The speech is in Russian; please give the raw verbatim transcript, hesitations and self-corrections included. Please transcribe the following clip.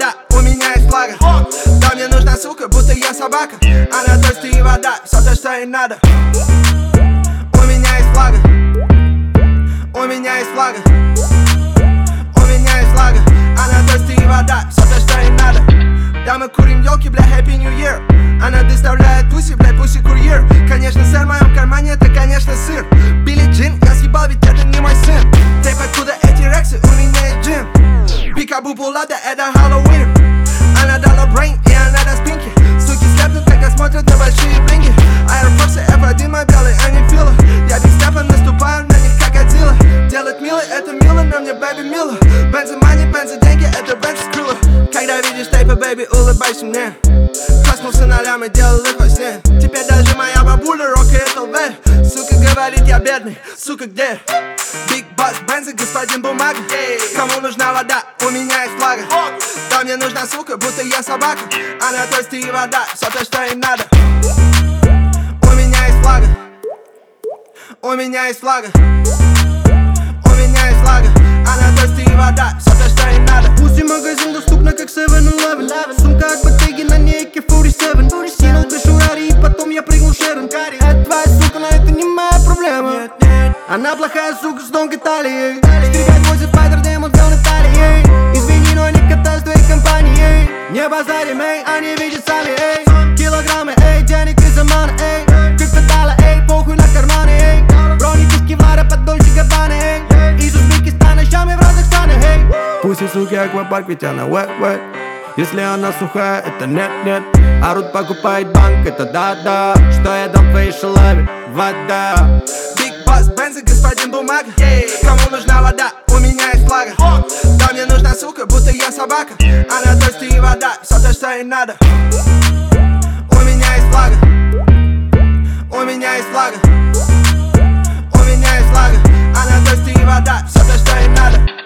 вода, у меня есть флага. Да мне нужна сука, будто я собака. Она дождь и вода, все то, что ей надо. У меня есть флага. У меня есть флага. У меня есть флага. Она дождь и вода, все то, что ей надо. Да мы курим елки, бля, Happy New Year. Она доставляет пуси, бля, пуси-курьер. Конечно, сыр в моем кармане, это, конечно, сыр. Билли Джин, я съебал, ведь это не мой сын. Тейп, откуда эти рексы, у меня есть джин. Пикабу пулада, это Хэллоуин. Она дала брейн, и она даст пинки. Суки слепнут, когда смотрят на большие блинги. Аэрофорсы эф один, мой белый, они фила. Я Биг Стефан, наступаю на них как Годзилла. Делать мило, это мило, на мне бэби мило. Бензы мани, бензы деньги, это бензы скрыло. Когда видишь тейпы, бэби, улыбайся мне. Коснулся нолями, делал их во сне. Теперь даже моя бабуля рокает эл ви. Сука говорит, я бедный, сука, где? Биг Бас, бензы, господин бумага. Кому нужна вода, у меня есть флага. Да мне нужна сука, будто я собака. Она дождь и вода, все то, что ей надо. У меня есть флага. У меня есть флага. У меня есть флага. Она дождь и вода, все то, что ей надо. Пусть магазин доступна как севен элевен. Сумка от Bottega на ней эй кей сорок семь. Скинул крышу Рари и потом я прыгнул Шерон. Это твоя сука, но это не моя проблема. Она плохая сука с тонкой талией. четыре пять восемь Spider Demon взял на талии. Извини, но не катаюсь в твоей компании. Не базарим, эй, они видят сами, эй. Килограммы, эй, денег из Омана, эй. Криптодала, эй, похуй на карманы, эй. Броники с Кевлара под Дольче Габбана, эй. Из Узбекистана, Шами в разных странах, эй. Пусть и суки аквапарк, ведь она wet-wet. Если она сухая, это нет-нет. Арут покупает банк, это да-да. Что я дам твоей шалаве? Вода. Биг Бас, бензы, господин бумага. Кому нужна вода, у меня есть флага. Да мне нужна сука, будто я собака. Она дождь и вода, все то, что ей надо. У меня есть флага. У меня есть флага. У меня есть флага. Она дождь и вода, все то, что ей надо.